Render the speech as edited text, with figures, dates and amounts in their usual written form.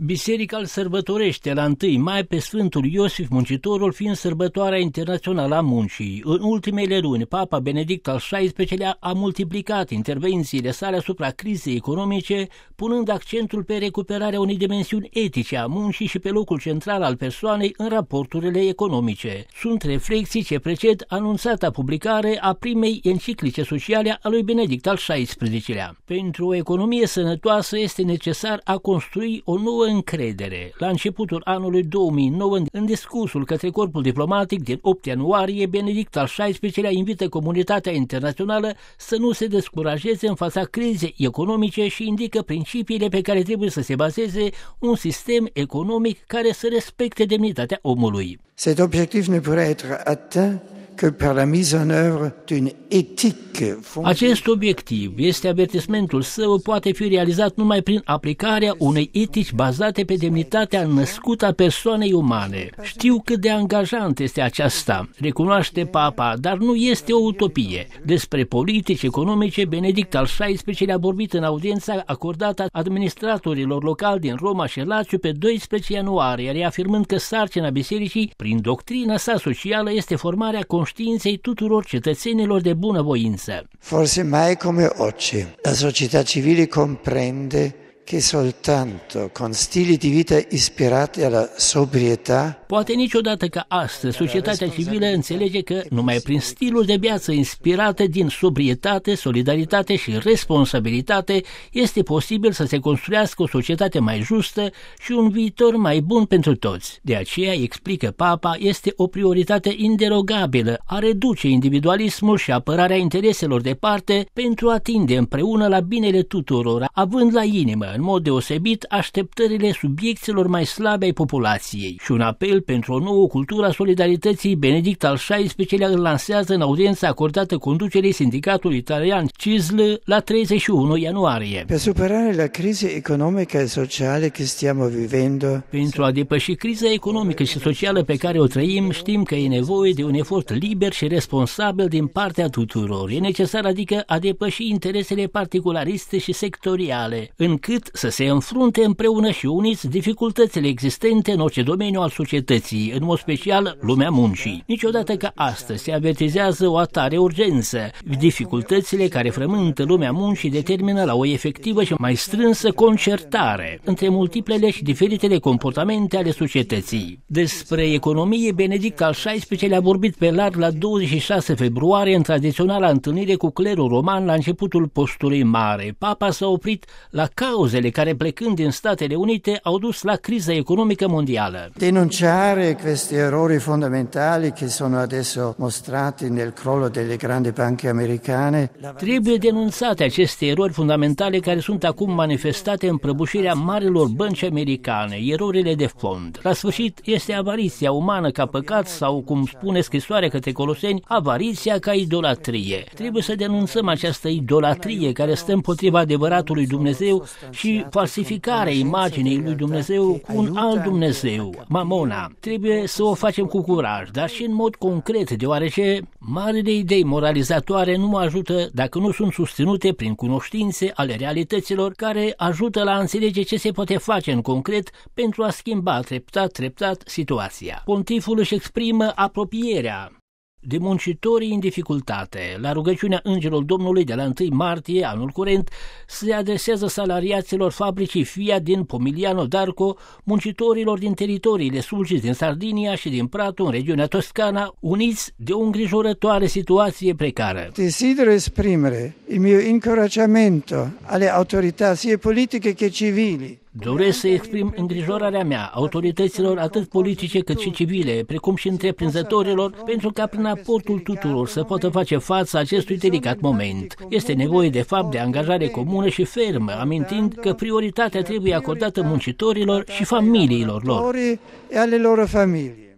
Biserica îl sărbătorește la 1 mai pe Sfântul Iosif Muncitorul, fiind sărbătoarea internațională a muncii. În ultimele luni, Papa Benedict al XVI-lea a multiplicat intervențiile sale asupra crizei economice, punând accentul pe recuperarea unei dimensiuni etice a muncii și pe locul central al persoanei în raporturile economice. Sunt reflexii ce preced anunțata publicare a primei enciclice sociale a lui Benedict al XVI-lea. Pentru o economie sănătoasă este necesar a construi o nouă încredere. La începutul anului 2009, în discursul către corpul diplomatic din 8 ianuarie, Benedict al XVI-lea invită comunitatea internațională să nu se descurajeze în fața crizei economice și indică principiile pe care trebuie să se bazeze un sistem economic care să respecte demnitatea omului. Cet objectif ne pourrait être atteint que par la mise en œuvre d'une éthique. Acest obiectiv, este avertismentul său, poate fi realizat numai prin aplicarea unei etici bazate pe demnitatea născută a persoanei umane. Știu cât de angajant este aceasta, recunoaște Papa, dar nu este o utopie. Despre politici economice, Benedict al XVI-lea a vorbit în audiența acordată administratorilor locali din Roma și Lațiu pe 12 ianuarie, reafirmând că sarcina bisericii, prin doctrina sa socială, este formarea conștiinței tuturor cetățenilor de bunăvoință. Forse mai come oggi la società civile comprende che soltanto con stili di vita ispirati alla sobrietà. Poate niciodată ca astăzi societatea civilă înțelege că numai prin stilul de viață inspirate din sobrietate, solidaritate și responsabilitate este posibil să se construiască o societate mai justă și un viitor mai bun pentru toți. De aceea, explică Papa, este o prioritate inderogabilă a reduce individualismul și apărarea intereselor de parte pentru a tinde împreună la binele tuturor, având la inimă în mod deosebit așteptările subiecților mai slabe ai populației. Și un apel pentru o nouă cultură a solidarității, Benedict al XVI-lea îl lansează în audiența acordată conducerii sindicatului italian CISL la 31 ianuarie. Per superare la crisi economică e socială che stiamo vivendo. Pentru a depăși criza economică și socială pe care o trăim, știm că e nevoie de un efort liber și responsabil din partea tuturor. E necesar, adică, a depăși interesele particulariste și sectoriale, încât să se înfrunte împreună și uniți dificultățile existente în orice domeniu al societății, în mod special lumea muncii. Niciodată ca astăzi se avertizează o atare urgență. Dificultățile care frământă lumea muncii determină la o efectivă și mai strânsă concertare între multiplele și diferitele comportamente ale societății. Despre economie, Benedict al XVI-lea a vorbit pe larg la 26 februarie în tradiționala întâlnire cu clerul roman la începutul postului mare. Papa s-a oprit la cauzele care, plecând din Statele Unite, au dus la criza economică mondială. Denunciare questi errori fondamentali che sono adesso mostrati nel crollo delle grandi banche americane. Trebuie denunțate aceste erori fundamentale care sunt acum manifestate în prăbușirea marilor bănci americane, erorile de fond. La sfârșit, este avariția umană ca păcat sau, cum spune scrisoarea către Coloseni, avariția ca idolatrie. Trebuie să denunțăm această idolatrie care stă împotriva adevăratului Dumnezeu și falsificarea imaginii lui Dumnezeu cu un alt Dumnezeu, Mamona. Trebuie să o facem cu curaj, dar și în mod concret, deoarece marile idei moralizatoare nu ajută dacă nu sunt susținute prin cunoștințe ale realităților care ajută la a înțelege ce se poate face în concret pentru a schimba treptat situația. Pontiful își exprimă apropierea de muncitorii în dificultate. La rugăciunea Îngerul Domnului de la 1 martie anul curent se adresează salariaților fabricii Fiat din Pomigliano d'Arco, muncitorilor din teritoriile Sulcis din Sardinia și din Prato în regiunea Toscana, uniți de o îngrijorătoare situație precară. Desidero esprimere il mio incoraggiamento alle autorità sia politiche che civili. Doresc să exprim îngrijorarea mea autorităților atât politice cât și civile, precum și întreprinzătorilor, pentru ca prin aportul tuturor să poată face față acestui delicat moment. Este nevoie de fapt de angajare comună și fermă, amintind că prioritatea trebuie acordată muncitorilor și familiilor lor. E alle loro famiglie.